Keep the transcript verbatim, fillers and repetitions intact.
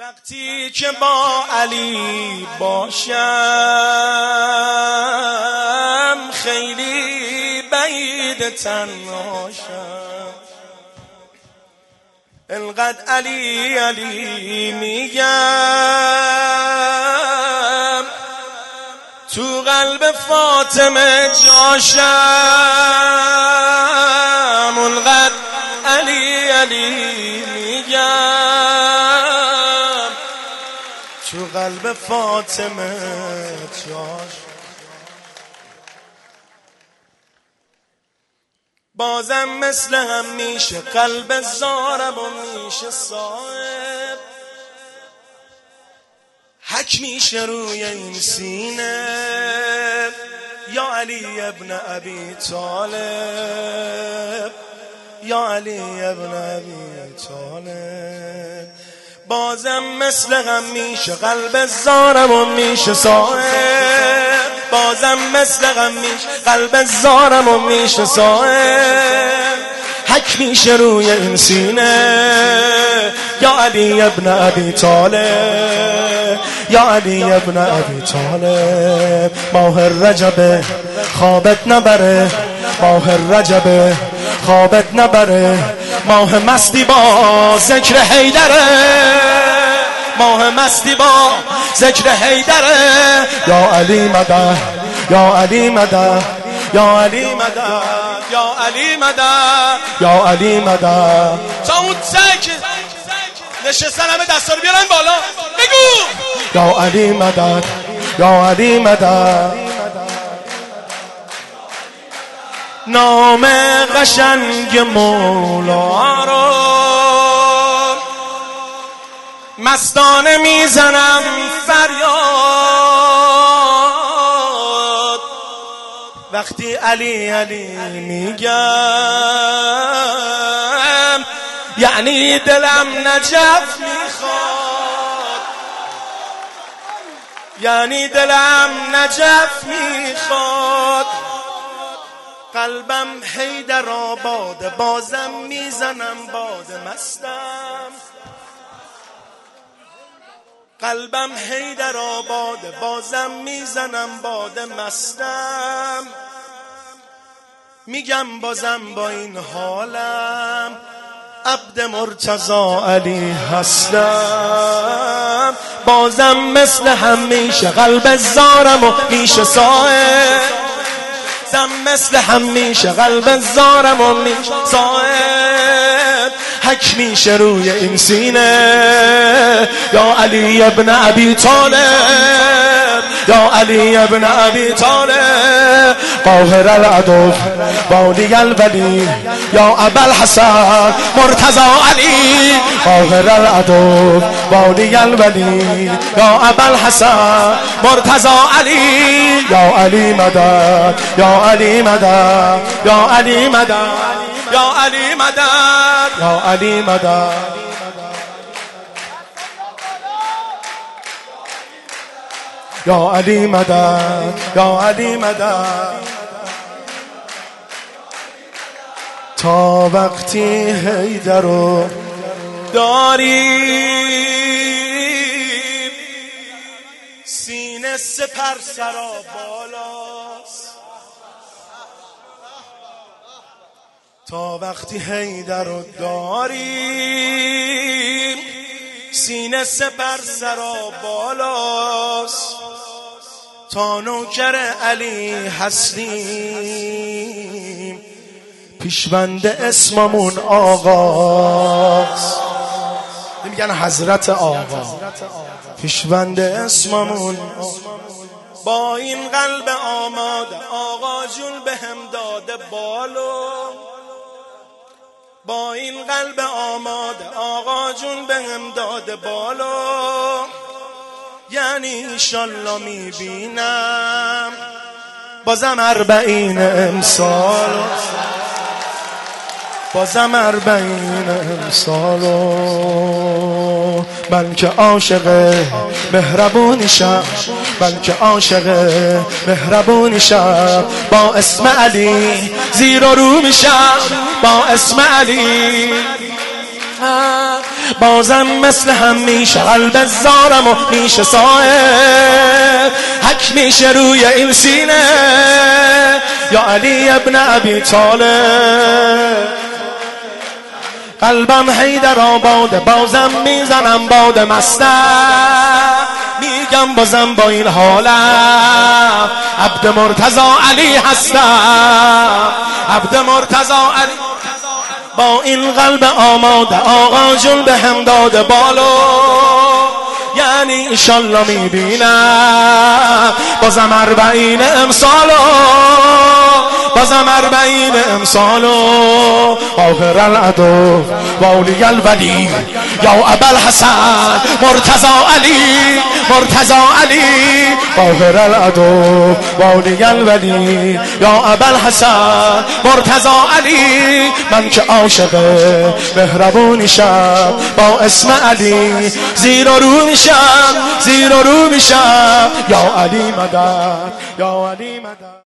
وقتی که با علی باشم خیلی بعید تنهاشم، انقدر علی علی میگم تو قلب فاطمه جاشم، انقدر علی علی میگم تو قلب فاطمه جاش. بازم مثل همیشه قلب زارم و میشه صاحب، حک میشه روی این سینه یا علی ابن ابی طالب، یا علی ابن ابی طالب. بازم مثل همیشه قلب زارم و میشه صاحب، بازم مثل همیشه قلب زارم و میشه صاحب، حک میشه روی این سینه یا علی ابن ابی طالب، یا علی ابن ابی طالب. ماه رجب خوابت نبره، ماه رجب خوابت نبره، ماه مستی با ذکر حیدره، ماه مستی با ذکر حیدره. یا علی مدد، یا علی مدد، یا علی مدد، یا علی مدد، یا علی مدد. تا اون ذکر نشستن همه دستا رو بیارن بالا بگو یا علی مدد، یا علی مدد. نام قشنگ مولا رو مستانه میزنم فریاد، وقتی علی علی میگم یعنی دلم نجف میخواد، یعنی دلم نجف میخواد. قلبم حیدر آباد، بازم میزنم باد مستم، قلبم حیدر آباد، بازم میزنم باد مستم. میگم بازم با این حالم عبد مرتضی علی هستم، بازم مثل همیشه قلب زارم و میشه صاحب، بازم مثل همیشه قلب زارم و میشه صاحب، حک میشه روی این سینه یا علی ابن ابی طالب، یا علی ابن ابی طالب. قاهر العدو بالی الولی یا ابا الحسن مرتضی علی، قاهر العدو بالی الولی یا ابا الحسن مرتضی علی. یا علی مدد، یا علی مدد، یا علی مدد، یا علی مدد، یا علی مدد. یا علی مدد، یا علی مدد. تا وقتی حیدر رو داریم سینه سپر سرا بالاست، تا وقتی حیدر رو داریم سینه سپر سرا بالاست، تا نوکر علی هستیم پیشوند اسممون آقاست، میگن حضرت آقا، پیشوند اسممون. با این قلب آماده آقا جون به هم داده بالو، با این قلب آماده آقا جون به هم داده بالو، یعنی انشالله میبینم بازم اربعین امسال، بازم اربعین امسالو. من که عاشق مهربونیشم، من که عاشق مهربونیشم، با اسم علی زیر و رو میشم، با اسم علی بازم مثل همیشه قلب زارم و میشه صاحب حک میشه روی این سینه یا علی ابن ابی طالب قلبم حیدر آباده بازم میزنم باد مستم میگم بازم با این حالم عبد مرتضی علی هستم عبد مرتضی علی با این قلب آماده آقا جون به هم داده بالو یعنی انشالله میبینم بازم اربعین امسالو بازم اربعین امسالو آخر العدو واولی الولی یا ابوالحسن مرتضی علی مرتضی علی آخر العدو واولی الولی یا ابوالحسن مرتضی علی من که عاشق مهربونی شم با اسم علی زیر و رو میشم زیر و رو میشم یا علی مدد یا علی مدد